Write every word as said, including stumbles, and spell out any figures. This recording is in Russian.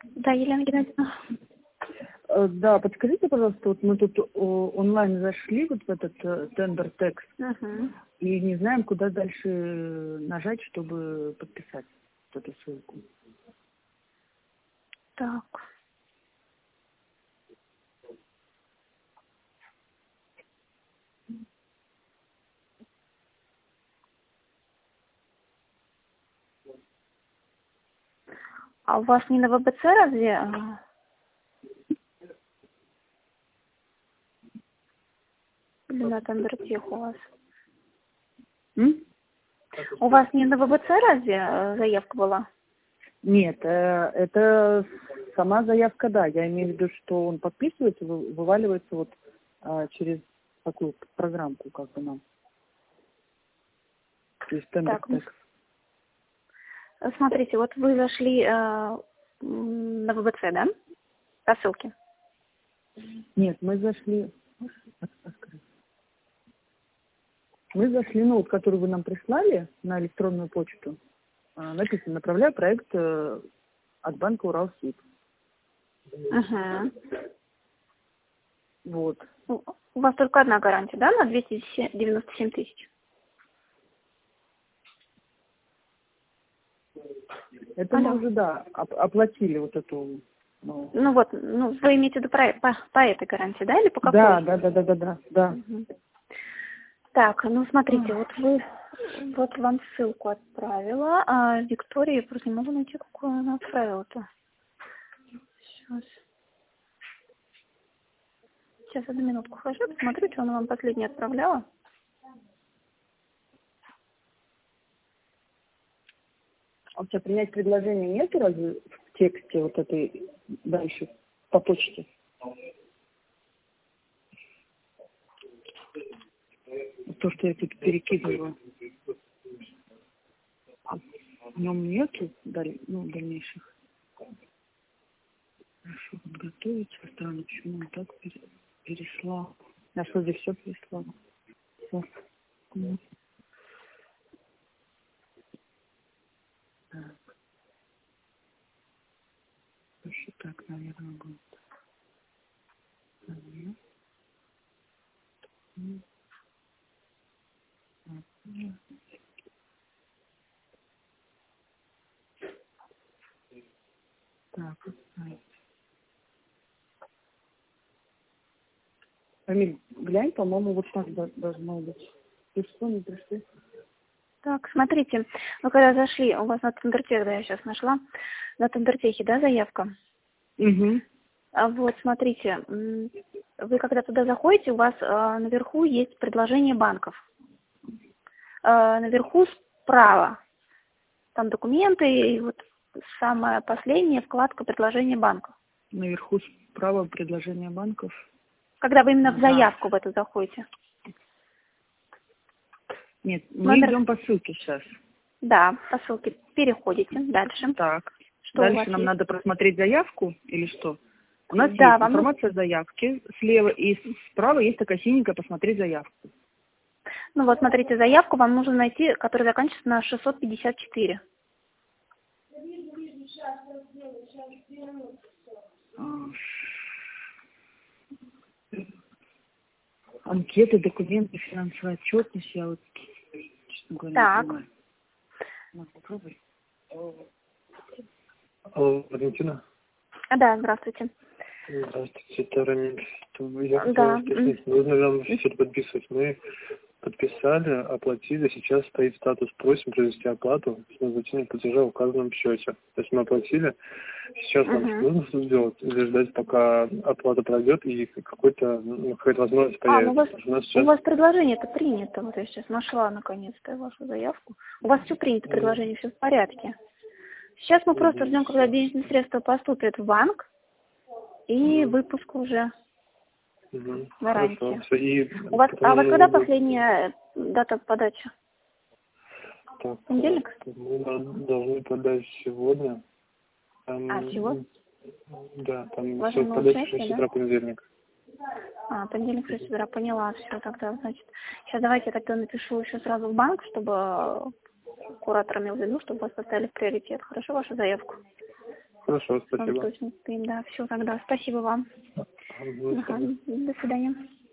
Да, Елена Геннадьевна. Э, Да, подскажите, пожалуйста, вот мы тут о, онлайн зашли вот в этот э, тендер текст Угу. и не знаем, куда дальше нажать, чтобы подписать вот эту ссылку. Так. А у вас не на ВБЦ разве? а, Или на Тендертех у вас? М? У вас не на ВБЦ разве э, заявка была? Нет, э, это сама заявка, да. Я имею в виду, что он подписывается, вы- вываливается вот а, через такую программку, как бы нам, через тендер Так, ну, текст. с- смотрите, вот вы зашли э, м, на ВБЦ, да? По ссылке. Нет, мы зашли... Мы зашли, ну, вот, который вы нам прислали на электронную почту. А, Написано, направляю проект э, от банка Уралсиб. Угу. Вот. У у вас только одна гарантия, да, на двести девяносто семь тысяч? Это мы Алло. уже, да, оп- оплатили вот эту... Ну, Ну вот, ну вы имеете в виду про- по, по этой гарантии, да, или по да, какой? да, да, да, да, да, да. Мгм. Так, ну смотрите, вот вы, вот вам ссылку отправила, а Виктория, я просто не могу найти, какую она отправила-то. Сейчас, сейчас одну минутку хожу, посмотрю, что она вам последнее отправляла. А у тебя принять предложение нет разве в тексте вот этой дальше по почте? То, что я тут перекидываю. А в нем нету даль- ну, дальнейших. Хорошо, подготовиться. Странно, почему он так пере- переслал. Я что здесь все переслала. Всё. Ну, так, еще так, наверное, будет. Ага. Ну, ага. Так, вот. Амиль, глянь, по-моему, вот так до- должно быть. Ты что, не пришли? Так, смотрите, вы когда зашли, у вас на Тендертех, да, я сейчас нашла, на Тендертехе, да, заявка? Угу. А вот, смотрите, м, вы когда туда заходите, у вас а, наверху есть предложение банков. А, наверху справа, там документы, и вот самая последняя вкладка предложение банков. Наверху справа предложение банков. Когда вы именно в Ага. заявку в эту заходите. Нет, мы Номер, идем по ссылке сейчас. да, по ссылке переходите дальше. Так. Что у вас Дальше нам есть? надо просмотреть заявку или что? У нас Да, есть вам нужно, информация о заявке слева, и справа есть такая синенькая «Посмотреть заявку». ну вот смотрите, заявку вам нужно найти, которая заканчивается на шестьсот пятьдесят четыре. А, Анкеты, документы, финансовая отчетность. Я вот, честно говоря, не Так, понимаю. Ну, попробуй. Алло, Валентина. а, да, здравствуйте. Здравствуйте, это Рамиль. Я хотел Да, уточнить, нужно нам что-то подписывать. Мы подписали, оплатили, сейчас стоит статус «Просим произвести оплату с назначением платежа в указанном счете». То есть мы оплатили, сейчас нам угу. нужно что сделать? Или ждать, пока оплата пройдет и какой-то, ну, какая-то возможность А, ну у вас, появится? Потому что у нас у сейчас... вас предложение-то принято. Вот я сейчас нашла наконец-то вашу заявку. У вас все принято, предложение, все в порядке. Сейчас мы просто ждем, когда денежные средства поступят в банк, и выпуск уже Угу. гарантии. Хорошо. Всё. И У вас, потом а у вас нам когда нужно будет... последняя дата подачи? Так, Понедельник? мы должны подать сегодня. А, чего? Там, да, там Ваше все подать в участие, шесть да? утра понедельник. А, понедельник, шесть утра, поняла, все, тогда, значит. Сейчас давайте я тогда напишу еще сразу в банк, чтобы куратор имел в виду, чтобы вас поставили в приоритет. Хорошо, вашу заявку? Хорошо, спасибо. Точно стоим, да, все тогда. Спасибо вам. Ага, Ага, до свидания.